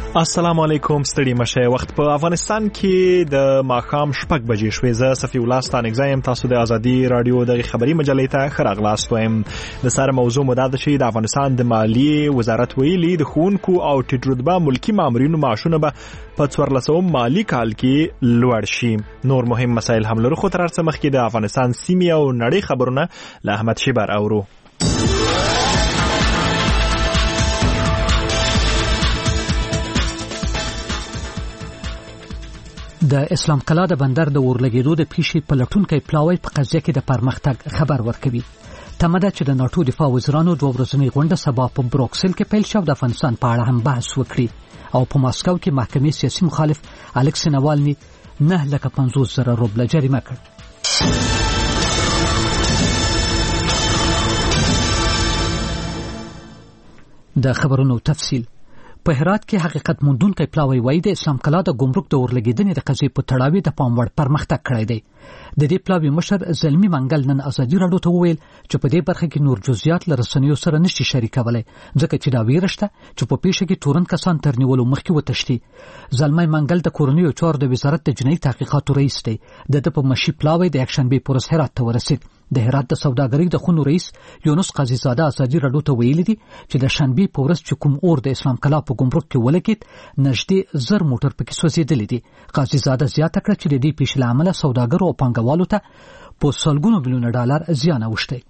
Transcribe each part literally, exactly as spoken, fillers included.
السلام علیکم، ستړي مشه. وخت په افغانستان کې د ماښام شپږ بجې شوې. زه صفی الله ستانګزایم. تاسو د ازادي رادیو د خبري مجلې ته ښه راغلاست وایم. د سره موضوع مو دا ده چې د افغانستان د مالیې وزارت ویلي د ښوونکو او ټیټ رتبه ملکي مامورینو معاشونه به په څوارلسم مالي کال کې لوړ شي. نور مهم مسایل هم لرو، خو تر هر څه مخکې د افغانستان سیمې او نړۍ خبرونه له احمد شیبر اورو. د اسلام کلا د بندر د ورلګېدو د پیښې پلټونکي پلاوی په قضیه کې د پرمختګ خبر ورکوي. تمه ده چې د ناتو دفاع وزیرانو دوه ورځنۍ غونډه سبا په بروکسل کې پیل شو، د افغانستان په اړه هم بحث وکړي او په ماسکو کې محکمې سیاسي مخالف الکسی ناوالني نه لکه پنځوس زره روبله جریمه کړ. د خبرونو تفصیل. په هرات کې حقیقت موندونکي پلاوی وایي د اسلام کلا د ګمرک د ورلګېدنې د قضیې په تړاو د پام وړ پرمختګ کړی دی. د دې پلاوی مشر زلمی منګل نن ازادي راډیو ته وویل چې په دې برخه کې نور جزئیات له رسنیو سره نشي شریکولای، ځکه چې دا ویره شته چې په پیښه کې تورن کسان تر نیولو مخکې وتښتي. زلمی منګل د کورنیو چارو د وزارت د جنایي تحقیقاتو رئیس دی. د په مشي پلاوی د یکشنبه پر ورځ هرات ته ورسید. د هرات د سوداګرۍ د خونو رئیس یونس قاضي زاده ازادي راډیو ته ویلي دي چې د شنبه په ورځ چې کوم اور د اسلام کلا په ګمرک کې ولګید، نږدې زر موټر پکې سوځېدلي دي. قاضي زاده زیاته کړه چې د دې پیښې له امله سوداګرو او پانګوالو ته په سلګونو میلیونه ډالر زیان اوښتی.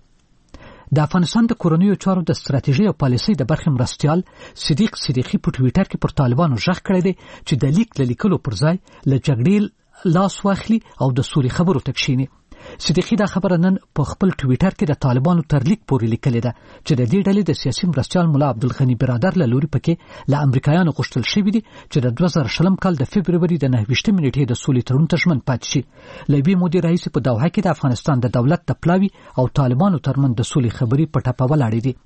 د افغانستان د کورنیو چارو د ستراتیژي او پالیسۍ د برخې مرستیال صدیق صدیقي په ټویټر کې پر طالبانو ژغ کړی دی چې د لیک لیکلو پر ځای له جګړې لاس واخلي او د سولې خبرو ته کښیني. صدیقي دا خبره نن په خپل ټویټر کې د طالبانو تر لیک پورې لیکلې ده چې د دې ډلې د سیاسي مرستیال مولا عبدالغني برادر له لوري پکې له امریکایانو غوښتل شوي دي چې د دوه زره شلم کال د فبروري د نهه ویشتمې نیټې د سولې تړون ته ژمن پاتې شي. له یوې مودې راهیسې په دوحه کې د افغانستان د دولت د پلاوي او طالبانو ترمنځ د سولې خبرې په ټپه ولاړې دي.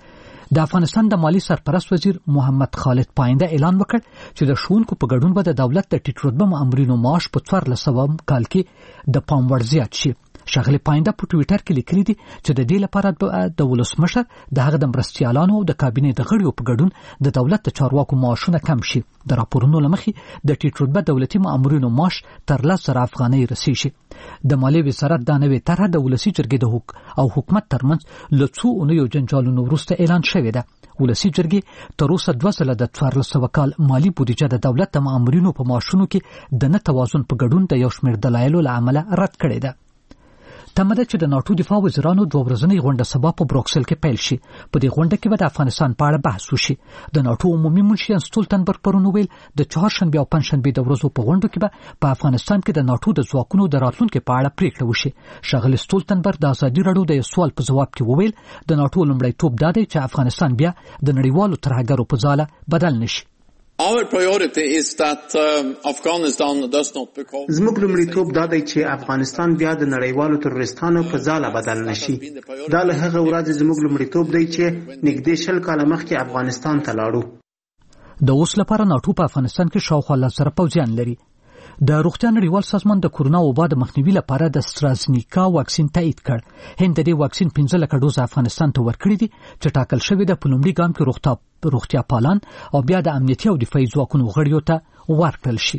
د افغانستان د مالی سرپرست وزیر محمد خالد پاینده اعلان وکړ چې د ښوونکو په ګډون به د دولت د ټیټ رتبه مامورینو معاش په څوارلسم کال کې د پام وړ زیات شي. ښاغلي پاینده په ټویټر کې لیکلي دي چې د دې لپاره د ولسمشر د هغه د مرستیالانو او د کابینې د غړیو په ګډون د دولت د چارواکو معاشونه کم شي. د راپورونو له مخې د ټیټ رتبه دولتي مامورینو معاش تر لس زره افغانۍ رسیږي. د مالیې وزارت دا نوې طرحه د ولسي جرګې د حق او حکومت ترمنځ له څو اونیو جنجالونو وروسته اعلان شوې ده. ولسي جرګې تر اوسه دوه ځله د څوارلس سوه کال مالي بودیجه د دولت د مامورینو په معاشونو کې د نه توازن په ګډون د یو شمېر دلایلو له امله رد کړې ده. تمه ده چې د ناتو دفاع وزیرانو دوه ورځنۍ غونډه سبا په بروکسل کې پیل شي. په دې غونډه کې به د افغانستان په اړه بحث وشي. د ناتو عمومي منشي یانس سټولتنبرګ پرون ویل د چهارشنبه او پنځشنبه د ورځو په غونډو کې به په افغانستان کې د ناتو د ځواکونو د راتلونکو په اړه پریکړه وشي. ښاغلي سټولتنبرګ د ازادي راډیو د سوال په ځواب کې وویل د ناتو لومړیتوب دا دی چې افغانستان بیا د نړیوالو ترهګرو په ځاله بدل نشي. Our priority is that um, Afghanistan does not become زموږ لومړیتوب دا دی چې افغانستان بیا د نړیوالو ترورستانو په ځاله بدل نشي. دا له هغه ورځې زموږ لومړیتوب دی چې نږدې شل کاله مخکې افغانستان ته لاړو. د اوس لپاره ناتو په افغانستان کې شاوخوا لس زره پوځیان لري. د روغتیا نړیوال سازمان د کورونا وبا د مخنیوي لپاره د استرازنیکا واکسین تایید کړ. هند د دې واکسین پنځه لکه ډوز افغانستان ته ورکړي دي چې ټاکل شوی د په لومړي ګام کې روغتیا روغتیا پالان او بیا د امنیتي او دفاعي ځواکونو غړیو ته ورکړل شي.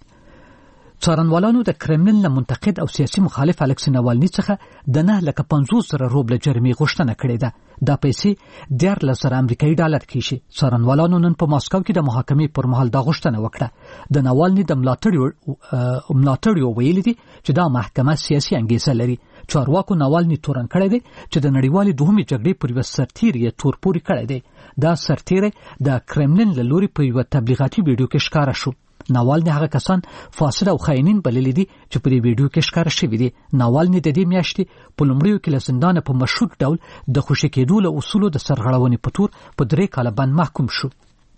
څارنوالانو د کرملین له منتقد او سیاسي مخالف الکسی ناوالني څخه د نه لکه پنځوس زره روبله جریمې غوښتنه کړې ده. دا پیسې دیارلس زره امریکایي ډالر کېږي. څارنوالانو نن په ماسکو کې د محاکمې پر مهال دا غوښتنه وکړه. د ناوالني د ملاتړیو ملاتړیو ویلي دي چې دا محکمه سیاسي انګیزه لري. چارواکو ناوالني تورن کړی دی چې د نړیوالې دوهمې جګړې پر یوه سرتیر یې تور پورې کړی دی. دا سرتیری د کرملین له لوري په یوه تبلیغاتي ویډیو کې ښکاره شو. ناوالني هغه کسان فاسد او خاینین بللي دي چې په دې ویډیو کې ښکاره شوي دي. ناوالني د دې میاشتې په لومړیو کې له زندانه په مشروط ډول د خوشي کېدو له اصولو د سرغړونې په تور په درې کاله بند محکوم شو.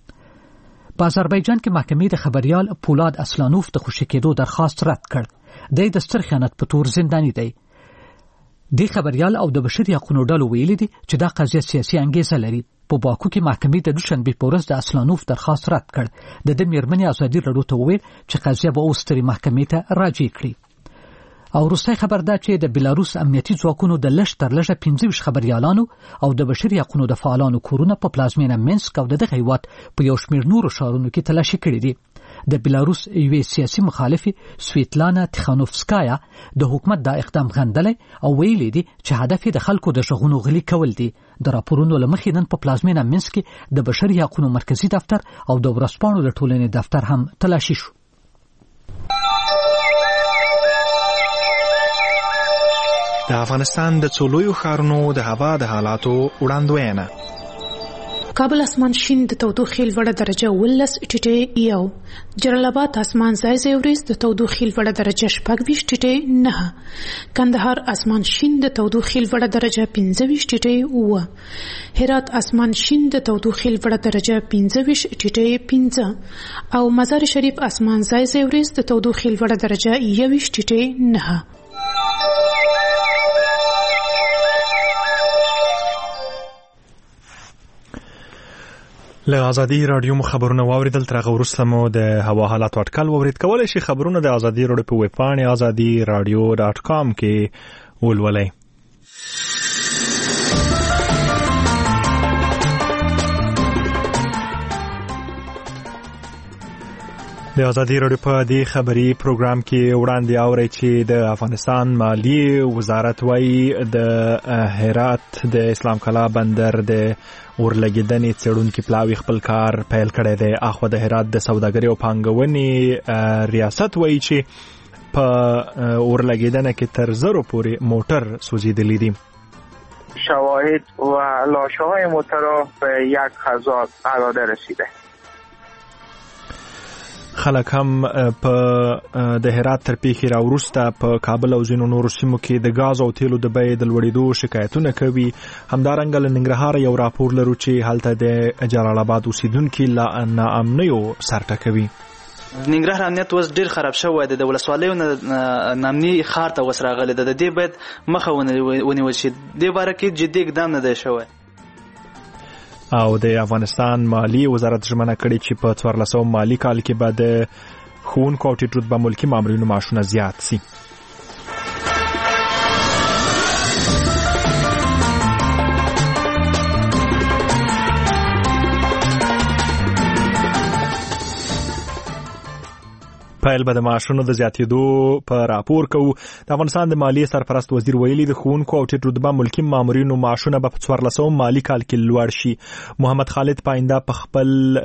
په آذربایجان کې محکمې د خبریال پولاد اسلانوف د خوشي کېدو درخواست رد کړ. دی د ستر خیانت په تور زنداني دی. دی خبریال او د بشري حقوقو ډلو ویلي دي چې دا قضیه سیاسي انګیزه لري. په باکو کې محکمې د دوشنبه په ورځ د اسلانوف درخواست رد کړ. د د میرمنې ازادي راډیو ته وویل چې قضیه به اوس ترې محکمې ته راجع کړي. او وروستی خبر دا چې د بیلاروس امنیتي ځواکونو د لږ تر لږه پنځه ویشت خبریالانو او د بشري حقوقو د فعالانو کورونه په پلازمینه مینسک او د دغه هیواد په یو شمېر نورو ښارونو کې تلاشي کړي دي. د بیلاروس یوې سیاسي مخالفې سویتلانا تیخانوفسکایا د حکومت دا اقدام غندلی او ویلي دي چې هدف یې د خلکو د غږونو غلي کول دي. د راپورونو له مخې نن په پلازمینه مینسک کې د بشري حقوقو مرکزي دفتر او د ورځپاڼو د ټولنې دفتر هم تلاشي شو. د افغانستان د څو لویو ښارونو د هوا د حالاتو وړاندوینه. کابل اسمان شین د تودوخې لوړه درجه ولس ټیټې یو. جلال آباد اسمان ځای ځای وریځ د تودوخې لوړه درجه شپږ ویشت ټیټې نه. کندهار اسمان شین د تودوخې لوړه درجه پنځه ویشت ټیټې اوه. هرات اسمان شین د تودوخې لوړه درجه پنځه ویشت ټیټې پنځه. او مزار شریف اسمان ځای ځای وریځ د تودوخې لوړه درجه یو ویشت ټیټې نه. له ازادي رادیو مو خبرونه واوریدل. تر هغه وروسته مو د هوا حالات اټکل واورید. کولی شئ خبرونه د ازادي رادیو په ویب پاڼې ازادي رادیو ډاټ کام کې ولولئ. د ازادي رادیو په دې خبري پروګرام کې وړاندې اورئ چې د افغانستان مالیې وزارت وايي د هرات د اسلام کلا بندر د ورلګیدنې څېړونکي پلاوي خپل کار پیل کړی دی. اخوا د هرات د سوداګرۍ او پانګونې ریاست وايي چې په ورلګیدنه کې تر زرو پورې موټر سوځېدلی دي. شواهد و لاشه‌های موتر به یک هزار قرار رسیده. خلک هم په د هرات تر پیښې راوروسته په کابل او ځینو نورو سیمو کې د غاز او تیلو د بیې د لوړېدو شکایتونه کوي. همدارنګه له ننګرهار یو راپور لرو چې هلته د جلال آباد اوسیدونکي له ناامنیو سر ټکوي. ننګرهار امنیت اوس ډېر خراب شوی دی. د ولسوالیو ناامني ښار ته اوس راغلی ده. د دې باید مخه ونیول شي. دې باره کې جدي اقدام نه دی شوی. او د افغانستان مالی وزارت ژمنه کړې چې په څوارلسم مالی کال کې به د ښوونکو او ټیټ رتبه ملکي مامورینو معاشونه زیات سي. پیل به د معاشونو د زیاتېدو په راپور کوو. د افغانستان د مالیې سرپرست وزیر ویلي د ښوونکو او ټیټ رتبه ملکي مامورینو معاشونه به په څوارلسم مالي کال کې لوړ شي. محمد خالد پاینده په خپل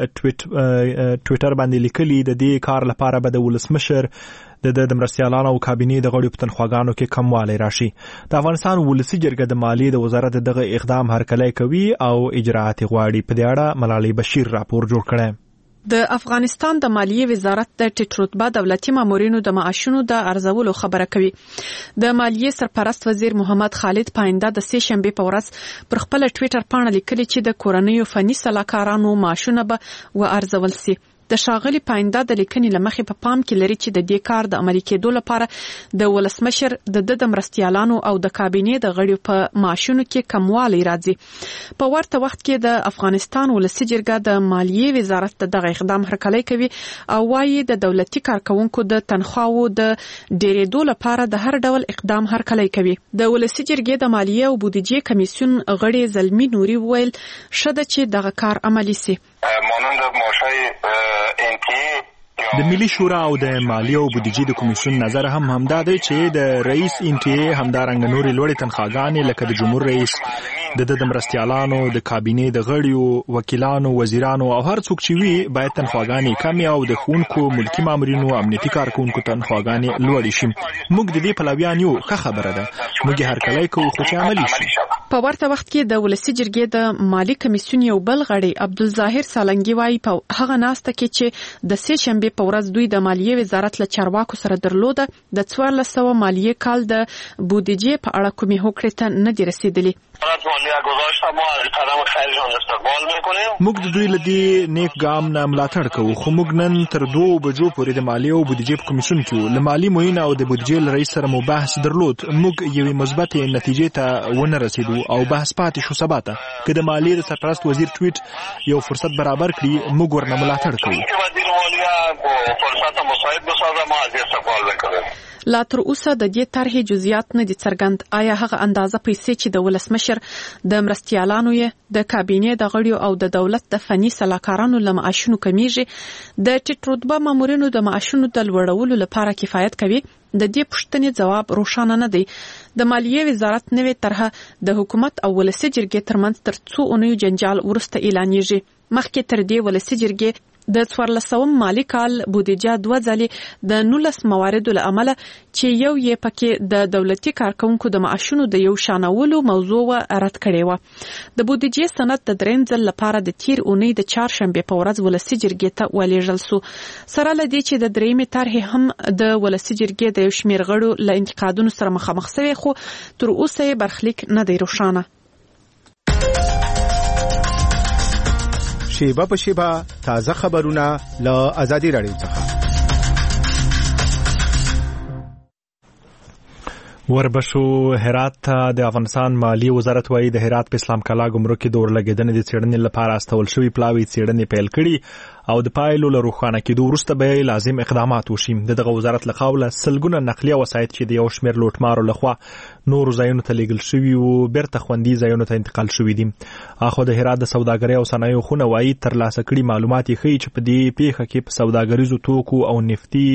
ټویټر باندې لیکلي د دې کار لپاره به د ولسمشر د د مرستیالانو او کابینې د غړو په تنخواګانو کې کموالی راشي. د افغانستان ولسي جرګه د مالیې د وزارت دغه اقدام هرکلی کوي او اجراات غواړي. په دې اړه ملالۍ بشیر راپور جوړ کړی. د افغانستان د مالیې وزارت د ټیټ رتبه دولتي مامورینو د معاشونو د ارزولو خبره کوي. د مالیې سرپرست وزیر محمد خالد پاینده د سه شنبه په ورځ پر خپل ټویټر باندې لیکلي چې د کورنیو فني سلاکارانو معاشونه به و ارزول سي. د شاغلي پاینده د لیکنې لمخې په پام کې لري چې د دې کار د عملي کېدو لپاره د ولسمشر د د مرستیالانو او د کابینې د غړو په معاشونو کې کموالی راځي. په ورته وخت کې د افغانستان ولسي جرګه د مالیې وزارت دغه اقدام هرکلی کوي او وايي د دولتي کارکونکو د تنخواو د ډیرېدو لپاره د هر ډول اقدام هرکلی کوي. د ولسي جرګې د مالیې او بودیجې کمیسیون غړي زلمی نوري ویل شته چې دغه کار عملی سي. مانند ماشای انتی د ملي شورا او د مالیې او بودیجې د کمیسیون نظر هم همدا دی چې د رئیس انټي همدارنګه نورې لوړې تنخواګانې لکه د جمهور رئیس د د مرستیالانو د کابینې د غړیو وکیلانو وزیرانو او هر څوک چې وي باید تنخواګانې کمې او د ښوونکو ملکي مامورینو امنیتي کارکونکو تنخواګانې لوړې شي. موږ د دې پلویان یو. ښه خبره ده. موږ هرکلی کوو خو چې عملي شي. په ورته وخت کې د ولسي جرګې د مالی کمیسیون یو بل غړی عبدالظاهر سالنګي وايي په هغه ناسته کې چې د سه شنبه په ورځ دوی د مالیې وزارت له چارواکو سره درلوده د څوارلسم مالیې کال د بودیجې په اړه کومې هوکړې ته نه دي رسیدلي. موږ د دوی له دې نیک ګام نه ملاتړ کوو خو موږ نن تر دوه بجو پورې د مالیې او بودیجې په کمیسیون کې وو. له مالي معین او د بودیجې له رئیس سره مو بحث درلود. موږ یوې مثبتې نتیجې ته ونه رسیدو او بحث پاتې شو سبا ته. که د مالیې د سرپرست وزیر ټویټ یو فرصت برابر کړي موږ ورنه ملاتړ کوو. لا تر اوسه د دې طرحې جزئیات نه دي څرګند. آیا هغه اندازه پیسې چې د ولسمشر د مرستیالانو یې د کابینې د غړیو او د دولت د فني سلاکارانو له معاشونو کمیږي د ټیټ رتبه مامورینو د معاشونو د لوړولو لپاره کفایت کوي؟ د دې پوښتنې جواب روښانه نه دی. د مالیې وزارت نوې طرحه د حکومت او ولسي جرګې ترمنځ تر څو اونیو جنجال وروسته اعلانېږي. مخکې تر دې ولسي جرګې د څوارلسم مالی کال بودیجه دوه ځلې د نولس مواردو له امله چې یو یې پکې د دولتي کارکونکو د معاشونو د یو شانولو موضوع رد کړې و. د بودیجې سند د دریم ځل لپاره د تیر اونۍ د چهارشنبې په ورځ ولسي جرګې ته ولېږل سو. سره له دې چې د درېیمې طرحې هم د ولسي جرګې د یو شمېر غړو له انتقادونو سره مخامخ شوې، خو تر اوسه یې برخلیک نه دی روښانه. شیبه په شیبه تازه خبرونه له آزادي راډیو څخه. وربشو هرات ته د افغانستان مالی وزارت وايي د هرات په اسلام کلا ګمرکي د اورلګیدنې د څېړنې لپاره استول شوی پلاوی څېړنې پیل کړي او د پایلو له روښانه کېدو وروسته به لازم اقدامات وشي. دغه وزارت له خوا سلګونه نقلیه وسایط چې د یو شمېر لوټمارو لخوا نور ځایونو ته لیږل شوي او بیرته خوندي ځایونو ته انتقال شوي دي. اخو د هرات د سوداګرۍ او صنایعو خونه وايي ترلاسه کړي معلومات یې ښیي چې په دې پیښه کې په سوداګریزو توکو او نفتي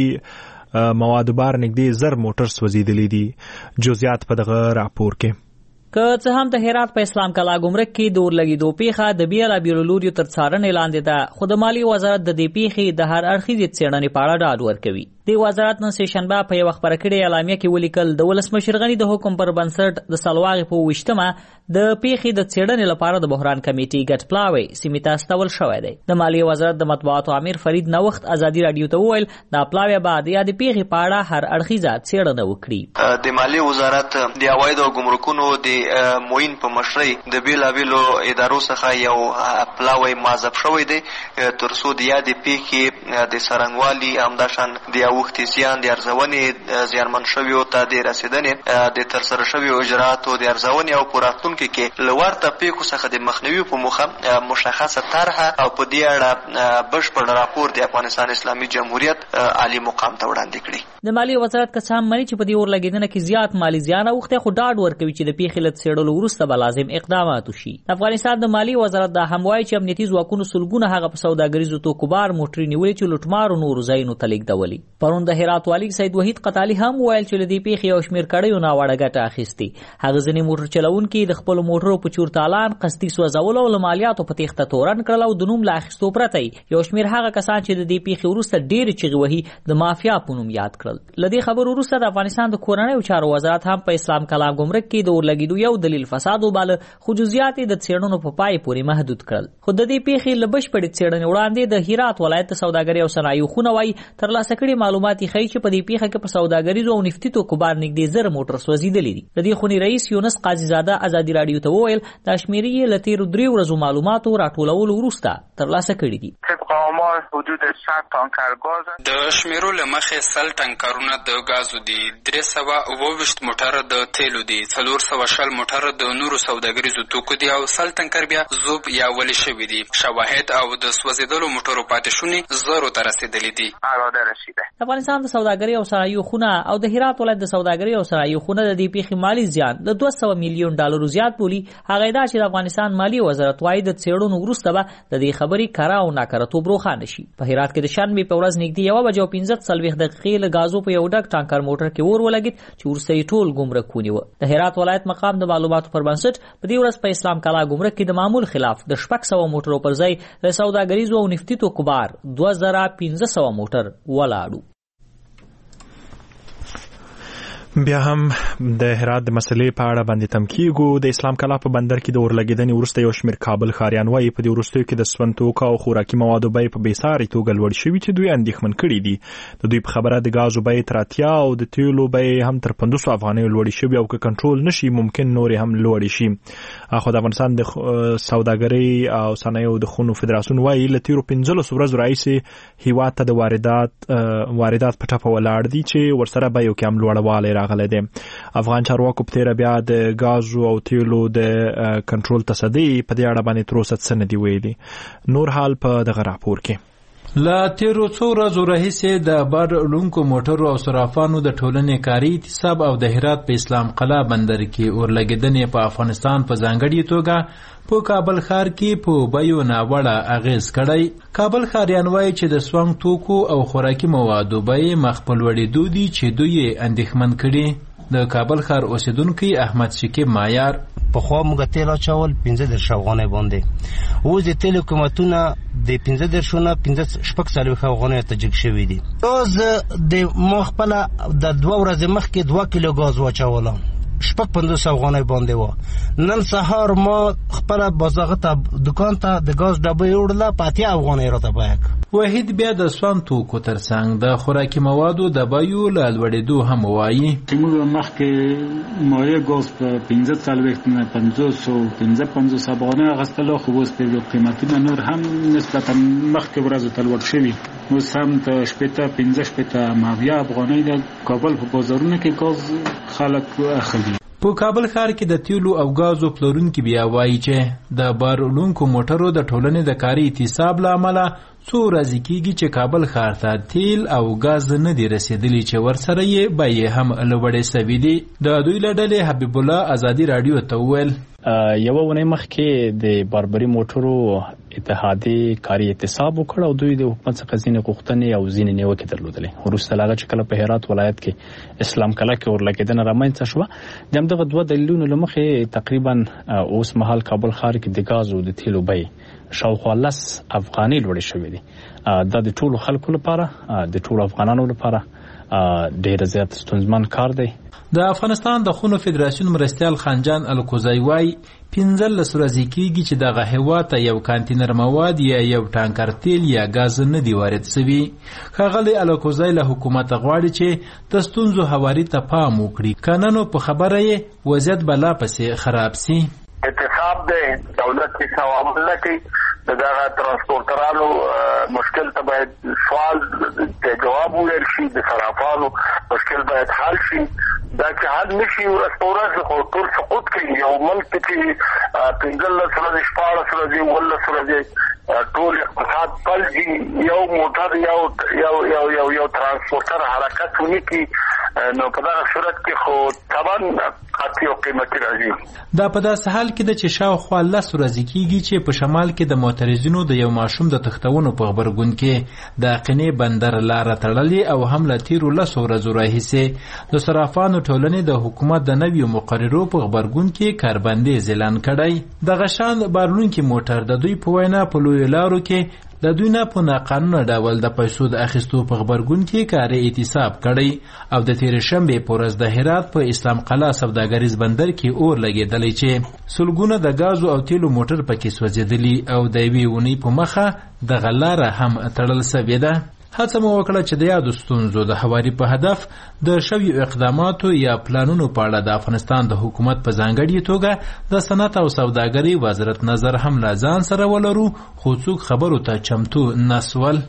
موادو بار نږدې زر موټر سوځېدلي دي. جزئیات په دغه راپور کې. که څه هم د هرات په اسلام کلا ګمرک کې د اورلګیدو پیښه د بیلابیلو لوریو تر څارنې لاندې ده، خو د مالی وزارت د دې پیښې د هر اړخیزې څېړنې په اړه ډاډ ورکوي. د وزارت نن سهشنبه په یوه خپره کړې اعلامیه کې ولیکل د ولسمشر غني د حکم پر بنسټ د سلواغې په اوویشتمه د پیښې د څېړنې لپاره د بحران کمیټې ګډ پلاوی سیمې ته استول شوی دی. د مالی وزارت د مطبوعاتو امیر فرید نوښت ازادي راډیو ته وویل دا پلاوی به د یادې پیښې په اړه هر اړخیزه څېړنه وکړي. د مالی وزارت د عواید او ګمرکونو د موین په مشرۍ د بیلابیلو ادارو څخه یو پلاوی مازب شوی دی تر څو د یادې پیښې د څرنګوالي همداشان د اوښتې زیان د ارزونې زیانمن شویو ته د رسېدنې د ترسره شویو اجرااتو د ارزونې او په راتلونکي کې له ورته پیښو څخه د مخنیوي په موخه مشخصه طرحه او په دې اړه بشپړ راپور د افغانستان اسلامي جمهوریت عالی مقام ته وړاندې کړي. د مالی وزارت که څه هم مني چې په دې اورلګیدنه کې زیات مالی زیان اوښتی، خو ډاډ ورکوي چې د پیښې له څېړلو وروسته به لازم اقدامات وشي. د افغانستان د مالی وزارت دا هم وایي چې امنیتي ځواکونو سلګونه هغه په سوداګریزو توکو بار موټرې نیولې چې لوټمارو نورو ځایونو ته لیږدولي. پرون د هرات والي سید وحید قتالي هم ویل چې له دې پیښې یو شمېر کړیو ناوړه ګټه اخیستې. هغه ځینې موټر چلوونکي د خپلو موټرو په چورتالان قصدي سوځولو او له مالیاتو په تېښته تورن کړل او د نوم له اخیستو پرته یو شمېر هغه کسان چې د دې پیښې وروسته ډېرې چغې وهي د مافیا په نوم یاد کړل. له دې خبرو وروسته د افغانستان د کورنیو چارو وزارت هم په اسلام کلا ګمرک کې د اورلګیدو یو دلیل فساد وباله، خو جزئیات یې د څېړنو په پای پورې محدود کړل. خو د دې پیښې له بشپړې څېړنې وړاندې د هرات ولایت د سوداګرۍ او صنایعو خونه وايي ترلاسه کړي معلومات یې ښیي چې په دې پیښه کې په سوداګریزو او نفتي توکو بار نږدې زر موټر سوځېدلي دي. د دې خونې رئیس یونس قاضي زاده ازادي راډیو ته وویل دا شمېرې یې له تېرو درې ورځو معلوماتو راټولولو وروسته ترلاسه کړي دي. د شمیرو له مخې سل ټانکرونه د ګازو دي، درې سوه اووه ویشت موټره د تیلو دي، څلور سوه شل موټره د نورو سوداګریزو توکو دي او سل ټانکر بیا زوب یا ولی شوي دي. شواهد او د سوځېدلو موټرو پاتې شونې زرو ته رسېدلي دي. افغانستان د سوداګرۍ او صنایعو خونه او د هرات ولایت د سوداګرۍ او صنایعو خونه د دې پیښې مالی زیان د دوه سوه میلیون ډالرو زیات بولي. هغه دا چې د افغانستان مالی وزارت وايي د څېړنو وروسته به د دې خبرې کره او ناکرهتوب روښانه شي. په هرات کې د شنبې په ورځ نږدې یوه بجه او پنځه څلوېښت دقیقې له ګازو په یو ډک ټانکر موټر کې اور ولګېد چې وروسته یې ټول ګمرک ونیوه. د هرات ولایت مقام د معلوماتو پر بنسټ په دې ورځ په اسلام کلا ګمرک کې د معمول خلاف د شپږ سوه موټرو پر ځای د سوداګریزو او نفتي توکو بار دوه زره پنځه سوه موټر ولاړو. بیا هم د هرات د مسلې په اړه باندې تم کیږو. د اسلام کلا په بندر کې د اورلګیدنې وروسته یو شمېر کابل ښاریان وایي په دې وروستیو کې د سون توکو او خوراکي موادو بیې په بېسارې توګه لوړې شوي چې دوی اندېښمن کړي دي. د دوی په خبره د ګازو بیې تر اتیا او د تیلو بیې هم تر پنځوسو افغانیو لوړې شوي او که کنټرول نشي ممکن نورې هم لوړې شي. خو د افغانستان د سوداګرۍ او صنایعو د خونو فدراسیون وایي له تېرو پنځلسو ورځو راهیسې هېواد ته د واردات واردات په ټپه ولاړ دي چې ورسره بیو کې هم لوړوالی راغلی دی. افغان چارواکو په تېره بیا د ګازو او تیلو د کنټرول تصدۍ په دې اړه باندې تر اوسه څه نه دي ویلي. نور حال په دغه راپور کې. لا تیرو څو ورځو راهیسې د بار وړونکو موټرو او صرافانو د ټولنې کاري اعتصاب او د هرات په اسلام قلعه بندر کې اورلګیدنې په افغانستان په ځانګړې توګه په کابل ښار کې په بیو ناوړه اغیز کړی. کابل ښاریان وایي چې د سونګ توکو او خوراکي موادو بیې مخ په لوړېدو دي چې دوی یې اندېښمن کړي. د کابل ښار اوسیدونکی احمد شکیب مایار: پخوا موږ تیل اچول پنځه دېرش افغانۍ باندې، اوس د تیلو قیمتونه د پنځه دېرشو نه پنځه شپږ څلوېښت افغانیو ته جګ شوي دي. ګاز د ما خپله د دوه ورځې مخکې دوه کیلو ګاز واچولم، شپږ پنځوس افغانۍ باندې وه. نن سهار ما خپله بازاغه ته دکان ته د ګاز ډبه یوړله، په اتیا افغانۍ راته بیه کړه. وحید بیا د سون توکو ترڅنګ د خوراکي موادو د بیو له لوړېدو هم وایي چې موږ مخکې مایع ګاز په پنځه څلوېښت نه پنځوس او پنځه پنځوس افغانۍ اخیستلو، خو اوس په قیمتونه نور هم نسبتا مخکې ورځو ته لوړ شوي. اوس هم د شپېته پنځه شپېته اویا افغانۍ د کابل په بازارونو کې ګاز خلک اخلي. په کابل ښار کې د تیلو او ګازو پلورونکي بیا وایي چې د بار وړونکو موټرو د ټولنې د کاري اعتصاب له امله څو ورځې کېږي چې کابل ښار ته تیل او ګاز نه دي رسېدلي، چې ورسره یې بیې هم لوړې سوي دي. د دوی له ډلې حبیب الله ازادي راډیو ته وویل: یوه اونۍ مخکې د باربري موټرو اتحادیې کاري اعتصاب وکړ او دوی د حکومت څخه ځینې غوښتنې او ځینې نیوکې درلودلې. وروسته له هغه چې کله په هرات ولایت کې اسلام قلعه کې اورلګیدنه رامنځته شوه، د همدغه دوه دلیلونو له مخې تقریبا اوس مهال کابل ښار کې د ګاز او د تیلو بیې شاوخوا لس افغانۍ لوړې شوې دي. دا د ټولو خلکو لپاره، د ټولو افغانانو لپاره ډېر زیات ستونزمن کار دی. د افغانستان د خونو فدراسیون مرستیال خانجان الکوزی وایي پنځلس ورځې کېږي چې دغه هېواد ته یو کانتینر مواد یا یو ټانکر تیل یا ګاز نه دی وارد سوي. ښاغلی الکوزی له حکومته غواړي چې د ستونزو هواري ته پام وکړي، که نه نو په خبره یې وضعیت به لا پسې خراب سي. اعتصاب دی، دولت کې عمل نه کوي، دغه ترانسپورټرانو مشکل ته باید سوال ته جواب وویل شي، د صرافانو مشکل باید حل شي. دا چې حل نشي ورځ په ورځ خو ټول سقوط کوي. یو ملک چې پنځلس ورځې شپاړس ورځې اوولس ورځې ټول اقتصاد پلځي، یو موټر یو یو یو یو یو ترانسپورټر حرکت ونه کړي، نو په دغه صورت کې خو طبعا قطعي او قیمتي راځي. دا په داسې حال کې ده چې شاوخوا لس ورځې کېږي چې په شمال کې د معترضینو د یو ماشوم د تښتونو په غبرګون کې د قینې بندر لاره تړلې او هم له تیرو لسو ورځو راهیسې د صرافانو ټولنې د حکومت د نویو مقررو په غبرګون کې کاربندیز اعلان کړی. دغه شان بارلونکي موټر د دوی په وینا په لویو لارو کې د دوی نه په ناقانونه ډول د پیسو د اخیستو په غبرګون کې کاري اعتصاب کړی او د تېرې شنبې په ورځ د هرات په اسلام قلعه سوداګریز بندر کې اور لګېدلی چې سلګونه د ګازو او تیلو موټر پکې سوځېدلي او د یوې اونۍ په مخه دغه لاره هم تړل سوې ده. هڅه مو وکړه چې د یادو ستونزو د هواري په هدف د شویو اقداماتو یا پلانونو په اړه د افغانستان د حکومت په ځانګړې توګه د صنعت او سوداګرۍ وزارت نظر هم له ځان سره ولرو، خو څوک خبرو ته چمتو نسول.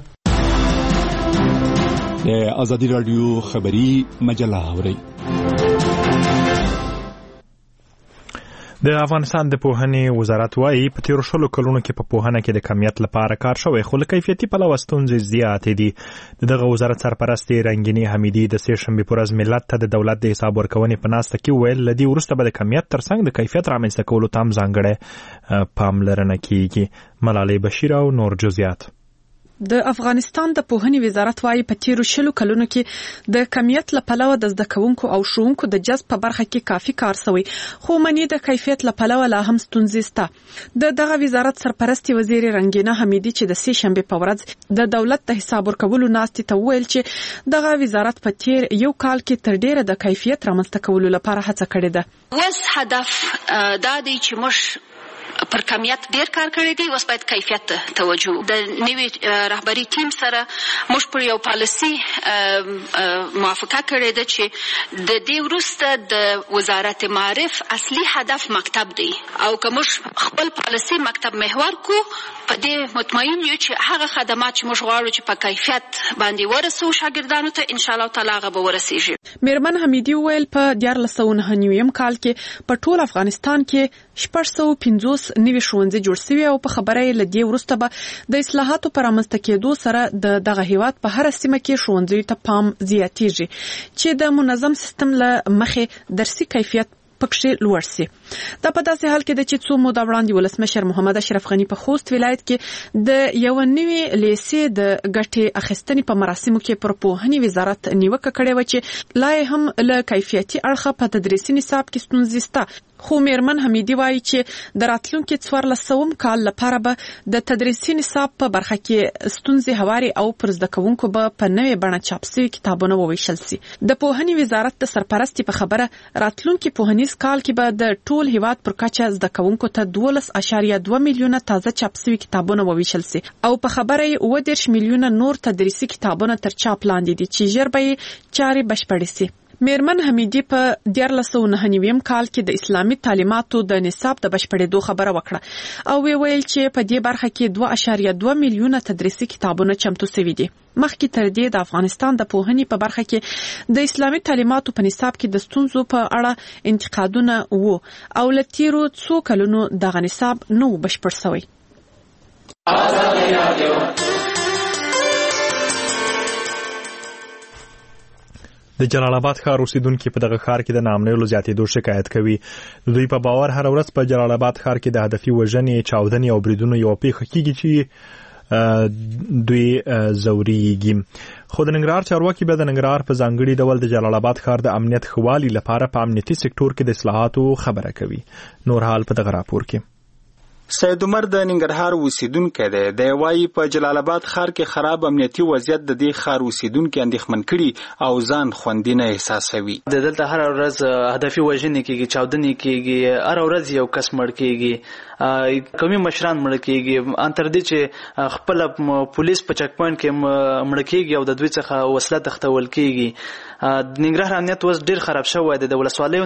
د ازادي راډیو خبري مجله اورئ. د افغانستان د پوهنې وزارت وایي په تیرو شلو کلونو کې په پوهنه کې د کمیت لپاره کار شوی، خو له کیفیتي پلوه ستونزې زیاتې دي. د دغه وزارت سرپرست رنګینې حمیدي د سې شنبې په ورځ ملت ته د دولت د حساب ورکونې په ناسته کې وویل له دې وروسته به د کمیت ترڅنګ د کیفیت رامنځته کولو ته هم ځانګړی پاملرنه کیږي. ملالۍ بشیر او نور جزئیات. د افغانستان د پوهنې وزارت وايي په تیرو شلو کلونو کې د کمیت له پلوه د زده کوونکو او ښوونکو د جذب په برخه کې کافي کار شوی، خو منی د کیفیت له پلوه لا هم ستونزې شته. د دغه وزارت سرپرست وزیر رنګینه حمیدي چې د سې شنبې په ورځ د دولت د حساب ورکولو ناستې ته وویل چې دغه وزارت په تیر یو کال کې تر ډیره د کیفیت رامنځته کولو لپاره هڅه کړې ده. اوس هدف دا دی چې موږ پر کمیت ډیر کار کړی دی، اوس باید کیفیت توجه. د نوي رهبری ټیم سره موږ پر یو پالیسي موافقه کړې ده چې د دې وروسته د وزارت معارف اصلي هدف مکتب دی، او که موږ خپل پالیسي مکتب محور کو، په دې مطمئن یو چې هغه خدمات چې موږ غواړو چې په کیفیت باندې ورسو شاګردانو ته ان شاء الله تعالی هغه به ورسیږي. میرمن حمیدي ویل په دیار لسونه هنیویم کال کې په ټول افغانستان کې شپږ سوه پنځوس نوي ښوونځي جوړ شوي او په خبره یې له دې وروسته به د اصلاحاتو پر رامنځته کېدو سره د دغه هیواد په هر سیمه کې ښوونځیو ته پام زیاتیږي چې د منظم سیستم له مخې درسي کیفیت پکښې لوړ سي. دا په داسې حال کې ده چې څو موده وړاندې ولسمشر محمد اشرف غني په خوست ولایت کې د یو نوي لیسې د ګټې اخیستنې په مراسمو کې پر پوهنې وزارت نیوکه کړې و چې لا هم له کیفیتي اړخه په تدریسي نصاب کې ستونزې شته. خو میرمن حمیدي وایي چې د راتلونکي څوارلسم کال لپاره به د تدریسي نصاب په برخه کې ستونزې هواري او پر زده کوونکو به په نوې بڼه چاپ شوي کتابونه وویشل سي. د پوهنې وزارت د سرپرستي په خبره راتلونکي پوهنیز کال کې به د ټول هیواد پر کچه زده کوونکو ته دولس اشاریه دوه میلیونه تازه چاپ شوي کتابونه وویشل سي او په خبره یې اووه دېرش میلیونه نور تدریسي کتابونه تر چاپ لاندې دي چې ژر به یې چارې بشپړې سي. میرمن حمیدي په دیار لسونه نویم کال کې د اسلامي تعلیماتو د نصاب د بشپړېدو خبره وکړه او وی ویل چې په دې برخه کې دوه اشاریه دوه میلیونه تدریسي کتابونه چمتو شوي دي. مخکې تر دې د افغانستان د پوهنې په برخه کې د اسلامي تعلیماتو په نصاب کې د ستونزو په اړه انتقادونه وو او له تیرو څو کلونو دغه نصاب نه و بشپړ شوی. د جلال آباد ښار اوسیدونکو په دغه ښار کې د ناامنیو زیاتېدو شکایت کوي. دوی په باور هر ورځ په جلال آباد ښار کې د هدفي وژنې، چاودنې او بریدونو یو پیښه کیږي چې دوی زوريږي. خو د ننګرهار چارواکي به د ننګرهار په ځانګړي ډول د جلال آباد ښار د امنیت خوالي لپاره په امنیتي سکتور کې د اصلاحاتو خبره کوي. نور حال په دغه راپور کې. سید عمر د ننګرهار اوسیدونکی دی. د وايي په جلال آباد ښار کې خراب امنیتي وضعیت د دې ښار اوسیدونکو اندېښمن کړي او ځان خوندي نه احساسوي. د دلته هر ورځ هدفي وژنې کېږي، چاودنې کېږي، هر ورځ یو کس مړ کېږي، قومي مشران مړ کېږي، ان تر دې چې خپل پولیس په چک پوینټ کې مړ کېږي او د دوی څخه وسله تختول کېږي. د ننګرهار امنیت اوس ډېر خراب شوی دی. د ولسوالیو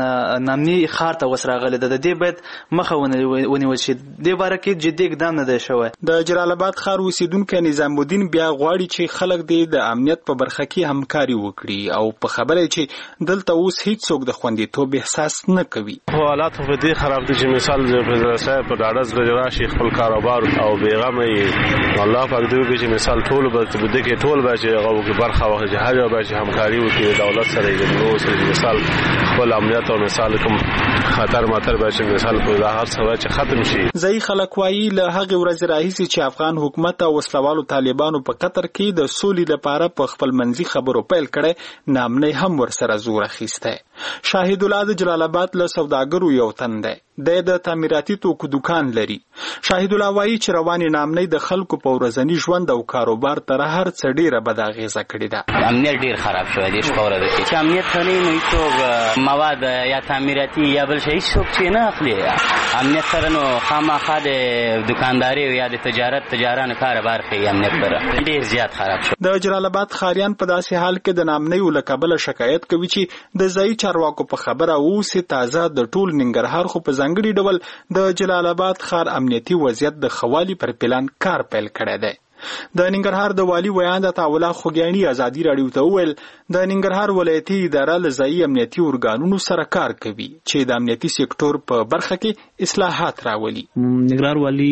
نامني ښار ته اوس راغلی دی. د دې باید مخه ونیول شي. دې باره کې جدي اقدام نه دی شوی. د جلال آباد ښار اوسیدونکی نظام الدین بیا غواړي چې خلک دې د امنیت په برخه کې همکاري وکړي او په خبره چې دلته اوس هیڅوک د خوندیتوب احساس نه کوي. حالات په دې خراب دي چې مثال د صاحب په ډاډه زړه راشي خپل کاروبار او بیغمه الله پاک دې وکړي چې مثال ټول به دې کې ټول به چې هغه کې برخه واخلي چې هر یو به چې همکاري وکړي دولت سره یې نو سره مثال خپل امنیت او مثال کوم خطر ماتر به چې مثال په هر څه چې ختم شي. ځای خلک وایي له هغې ورځې راهیسې چې افغان حکومت او وسلوالو طالبانو په قطر کې د سولې لپاره په خپل منځي خبرو پیل کړی، نامنۍ هم ورسره زور اخیستی. شاهد الله د جلال آباد له سوداګرو یو تن دی. د د تعمیراتي توکو دکان لري. شاهد الله وایي چې روانې نامنۍ د خلکو په ورځني ژوند او کاروبار تر هر څه ډیره بد اغیزه کړې ده. امنیت ډیر خراب شوی دی. شپه ورځ کې چې امنیت نه وي نو هیڅوک مواد یا تعمیراتي یا بل شی هیڅوک چې نه اخلي. امنیت سره نو خامخا د دکانداري یا د تجارت تجارانو کاروبار کې امنیت سره ډیر زیات خراب شو. د جلال آباد ښاریان په داسې حال کې د نامنۍ له کبله شکایت کوي چې د ځایي چارواکو په خبره اوسې تازه د ټول ننګرهار خو په ځانګړي ډول د جلال آباد ښار امنیتي وضعیت د خوالي پر پلان کار پیل کړی دی. د ننګرهار د والي ویاند عطاالله خوږیاڼي ازادي راډیو ته وویل د ننګرهار ولایتي اداره له ځایي امنیتي ارګانونو سره کار کوي چې د امنیتي سکتور په برخه کې اصلاحات راولي. ننګرهار والي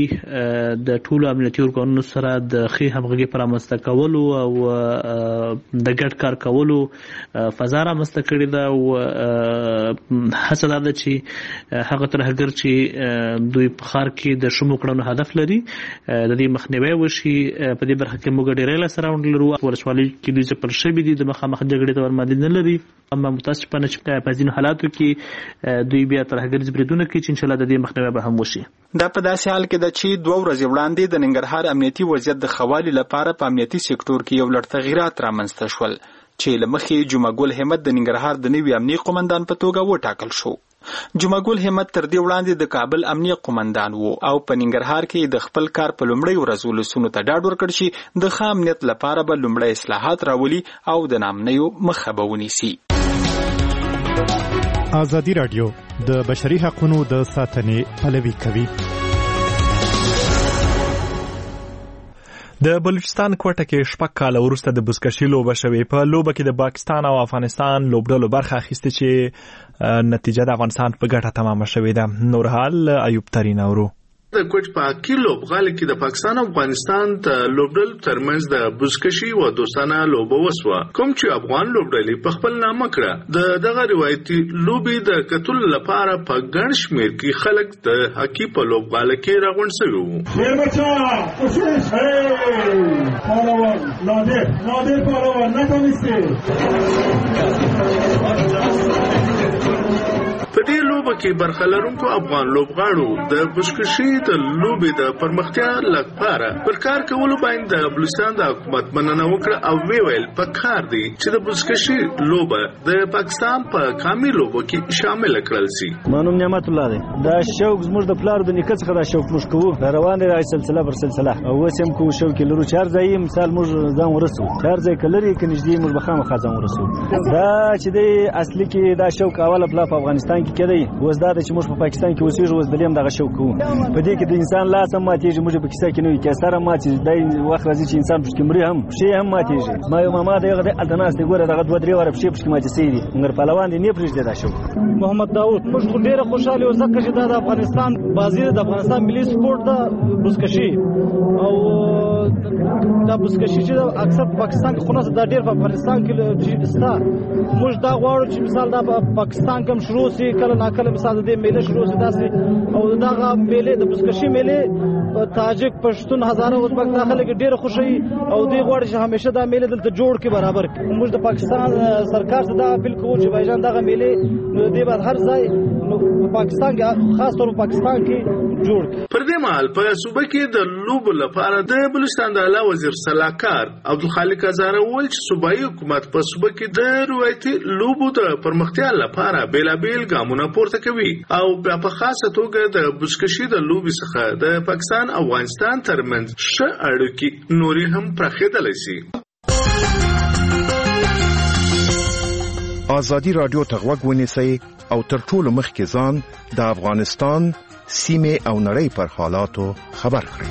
د ټولو امنیتي ارګانونو سره د ښې همغږۍ په رامنځته کولو او د ګډ کار کولو فضا رامنځته کړې ده او هڅه دا ده چې هغه ترهګر چې دوی په ښار کې د شومو کړنو هدف لري د دې مخنیوی وشي. په دې برخه کې موږ ډېرې لاسته راوړل لرو. ولسوالۍ کې دوی ځپل شوي دي، د مخامخ جګړې ته ورمادي نه لري. اما متاسفانه چې په ځینو حالاتو کې دوی بیا ترهګریز بریدونه کوي چې انشاءالله د دې مخنیوی به هم وشي. دا په داسې حال کې ده چې دوه ورځې وړاندې د ننګرهار امنیتي وضعیت د خوالي لپاره په امنیتي سکتور کې یو لړ تغیرات رامنځته شول چې له مخې جمعه ګل همت د ننګرهار د نوي امنیه قومندان په توګه وټاکل شو. جمعه ګل همت تر دې وړاندې د کابل امنیه قومندان وو او په ننګرهار کې د خپل کار په لومړۍ ورځ ولسونو ته ډاډ ورکړ چې د ښه امنیت لپاره به لومړی اصلاحات راولي او د ناامنیو مخه به ونیسي. ازادي راډیو د بشري حقوقو د ساتنې پلوي کوي. د بلوچستان کوټه کې شپږ کاله وروسته د بزکشي لوبه شوې. په لوبه کې د پاکستان او افغانستان لوبډلو برخه اخیسته چې نتیجه د افغانستان په ګټه تمامه شوې ده. نور حال ایوب ترین اورو. د کوچ په کې لوبغاله کې د پاکستان او افغانستان د لوبډل ترمنځ د بزکشي او دوستانه لوبه وسوه، کوم چې افغان لوبډلې په خپل نامه کړه. د دغه روایتي لوبي د کتل لپاره په ګڼ شمېر کې خلک د هاکی په لوبغاله کې راغونډ شوي وو. په دې لوبه کې برخه لرونکو افغان لوبغاړو د بزکشي د لوبې د پرمختیا لپاره پر کار کولو باندې د بلوچستان د حکومت مننه وکړه او ویل په کار دی چې د بزکشي لوبه د پاکستان په قومي لوبو کې شامل کړل شي. مانوم نعمت الله دی. دا شوق زموږ د پلار د نیکه څخه دا شوق موږ کوو، روان دی سلسله بر سلسله او وسم کو شوق لرو چار ځای مثال موږ ځان ورسو چار ځای کلري کې نږدې موږ بخامه خزان ورسو. دا چې دی اصلي کې دا شوق اوله په افغانستان کې کېدی وز دا چې موږ په پاکستان کې اوسېږو وز دلیم دغه شوق کوو. په دې کې د انسان لاس هم ماتېږي، موږ په کیسه کې نه وي کې سره ماتېږي. دا وخت راځي چې انسان پکې مري هم شي هم ماتېږي. ما یو ماما دغه د التناس دی ګوره دغه دوه درې واره پښې پکې ماتې سي دي مګر پهلوان دی نه پرېږدي دا شوق. محمد داوود موږ ډېر خوشاله یو ځکه چې دا د افغانستان بازی د افغانستان ملي سپورت د بزکشي او دا بزکشي چې اکثر په پاکستان کې خو نه دا ډېر په افغانستان کې ستا. موږ دا غواړو چې مثال دا په پاکستان کې شروع سي کله ناکله مثال د میله شروع سي داسې او دغه میله د بزکشي میله تاجک پښتون هزاره ازبک داخله کې ډېر خوشي او دوی غواړي چې همیشه دا میله دلته جوړ کې برابر. موږ د پاکستان سرکار څخه دا اپیل کوو چې بایجان دغه میله دې بعد هر ځای په پاکستان کې خاص طور په پاکستان کې جوړ کړي. پر دې مهال په صوبه کې د لوب لپاره د بلوچستان د اعلی وزیر صلاحکار عبدالخالق هزاره وویل چې صوبایي حکومت په صوبه کې د روایتي لوبو د پرمختیا لپاره بیلابیل ګامونه پورته کوي او په خاصه توګه د بزکشي د لوبې څخه د پاکستان او افغانستان ترمنځ ښه اړیکې نورې هم پراخېدلی شي. ازادي رادیو ته غوږ ونیسئ او تر ټولو مخکې ځان د افغانستان سیمې او نړۍ پر حالاتو خبر کړئ.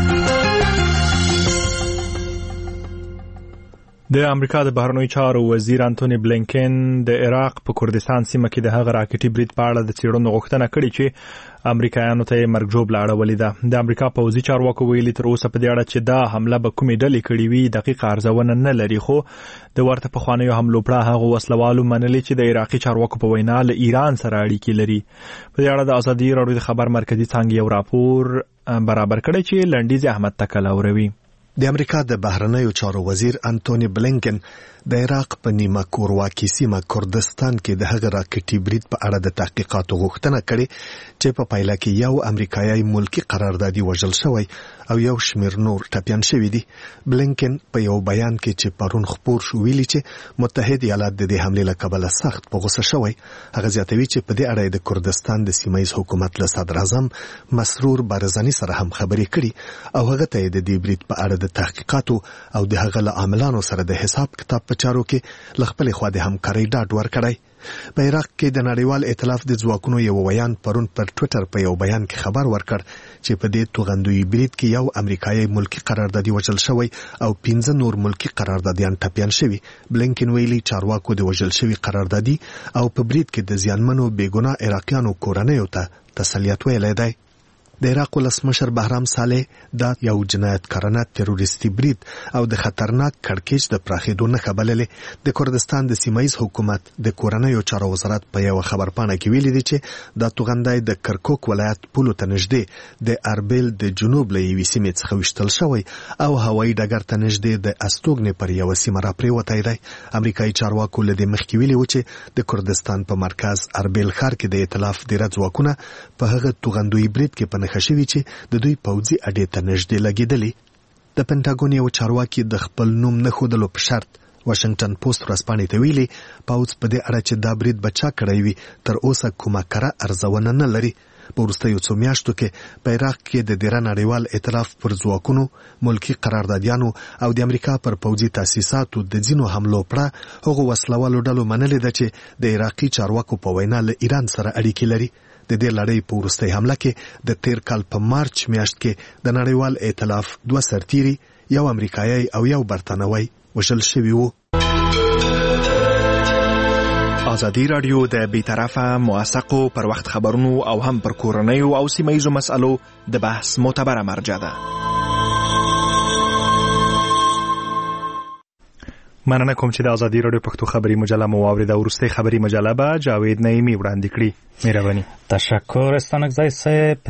د امریکا د بهرنیو چارو وزیر انټونی بلینکن د عراق په کردستان سیمه کې د هغه راکټي برید په اړه د څېړنو غوښتنه کړې چې امریکایانو ته مرګ ژوبله اړولې ده. د امریکا پوځي چارواکو ویلي تر اوسه په دې اړه چې دا حمله به کومې ډلې کړې وي دقیقه ارزونه نه لري، خو د ورته پخوانیو حملو پړه هغو وسلوالو منلي چې د عراقي چارواکو په وینا له ایران سره اړیکې لري. په دې اړه د ازادي راډیو د خبر مرکزي څانګې یو راپور برابر کړی چې لنډیز احمد تکل اوروي. د امریکا د بهرنیو چارو وزیر انټونی بلینکن د عراق په نیمه کورواکي سیمه کردستان کې د هغه راکټي برید په اړه د تحقیقاتو غوښتنه کړې چې په پایله کې یو امریکایي ملکی قراردادي وژل شوی او یو شمېر نور ټپیان شوي دي. بلینکن په یو بیان کې چې پرون خپور شو ویلي چې متحد ایالات د دې حملې له کبله سخت په غوسه شوی. هغه زیاتوي چې په دې اړه د کردستان د سیمایي حکومت له صدر اعظم مسرور بارزانی سره هم خبرې کړي او هغه ته د دې برید په اړه د تحقیقاتو او د هغه له عاملانو سره د حساب کتاب په چارو کې ل خپل خوا د همکارۍ ډاډ ورکړی. په عراق کې د نړیوال ائتلاف د ځواکونو یو ویان پرون پر ټوئیټر په یو بیان کې خبر ورکړ چې په دې توغندوی برید کې یو امریکایي ملکی قراردادي وژل شوی او پنځه نور ملکی قراردادیان ټپیان شوي. بلینکن ویلي چارواکو د وژل شوی قراردادي او په برید کې د زیانمنو بیګناه عراقیانو کورنیو ته تسلیت ویلی دی. د عراق ولسمشر بهرام صالح دا یو جنایتکارانه تروریستي برید او د خطرناک کړکېچ د پراخېدو نښه بللې. د کردستان د سیمایي حکومت د کورنیو چارو وزارت په یو خبرپاڼه کې ویلي دي چې دا توغندی د کرکوک ولایت پولو ته نږدې د اربیل د جنوب له یوې سیمې څخه ویشتل شوی او هوایي ډګر ته نږدې د استوګنې پر یوه سیمه راپرېوتی دی. امریکایي چارواکو له دې مخکې ویلي و چې د کردستان په مرکز اربیل ښار کې د ائتلاف ډېره ځواکونه په هغه توغندوی برید کې په خشوي چې د دوی پوځي اډې ته نږدې لګېدلې. د پنټاګون یو چارواکي د خپل نوم نه ښودلو په شرط واشنگټن پوسټ ورځپاڼې ته ویلي پوځ په دې اړه چې دا برید به چا کړی وي تر اوسه کومه کره ارزونه نه لري. په وروستیو څو میاشتو کې په عراق کې د ډېره نړیوال ائتلاف پر ځواکونو ملکی قراردادیانو او د امریکا پر پوځي تاسیساتو د ځینو حملو پړه هغو وسلوالو ډلو منلې ده چې د عراقي چارواکو په وینا له ایران سره اړیکې لري. د دې لړۍ په وروستۍ حمله کې د تیر کال په مارچ میاشت کې د نړیوال ائتلاف دوه سرتیري یو امریکایي او یو برتانوي وژل شوي وو. ازادي رادیو د بیطرفه موثقو پر وخت خبرونو او هم پر کورنیو او سیمه‌ییزو مسألو د بحث معتبره مرجع ده. مننه کوم چې د ازادي رادیو پښتو خبري مجله مو واوریده. وروستۍ خبري مجله به جاوید نعیمي وړاندې کړي. مهرباني. تشکر استانکزی صاحب.